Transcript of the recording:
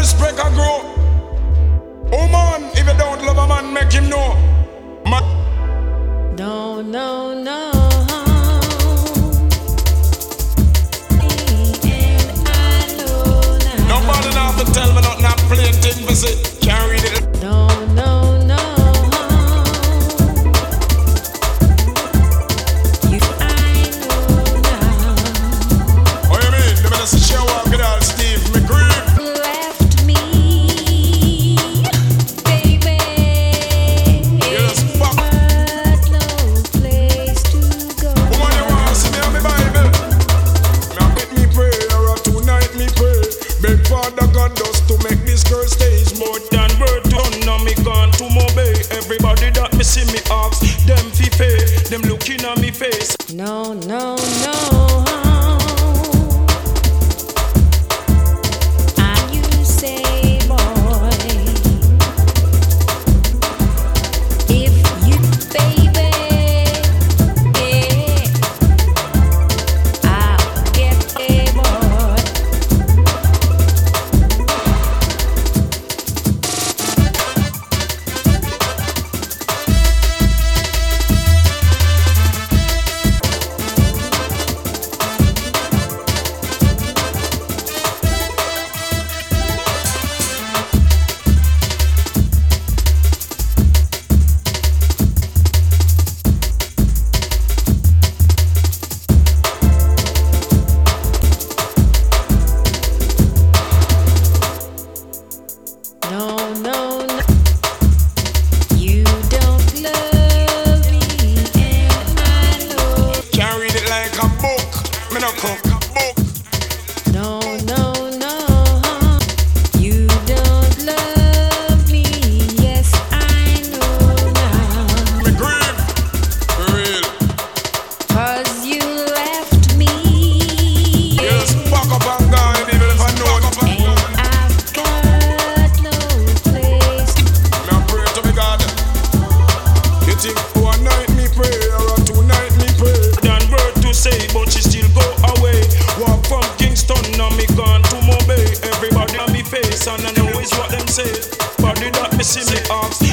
respect I grow. Oh man, if you don't love a man, make him know. Man. No, no, no. Nobody now have to tell me nothing, I'm playing thing for say. Can't read it. No, no, no. You, I know now. What you mean? The minute she walk it out, Steve McGree. Left me, baby. Yes, fuck. But no place to go. Woman, you want to see me on my Bible? Now make me pray, or tonight me pray. Beg Father God just to make this girl stay. More than word done, now me gone to Mobay. Everybody that me see me ask, them fi pay. Them looking at me face. No, no, no. And you say, boy, if you, baby, yeah, I'll get a boy. No, no, no. You don't love me, and I know. Can't read it like a book. Me no cook book. No, no, no. You don't love me. Yes, I know now. Me grieve. For real. 'Cause you left me. Yes, fuck up and gone, even if I know it. And I've got no place. Me a pray to me God. You think one night me pray or tonight me pray? Than word to say, but she still go away. Walk from Kingston, now me gone to Mobay. Everybody on me face, and I know is what them say. Body that me see me ask,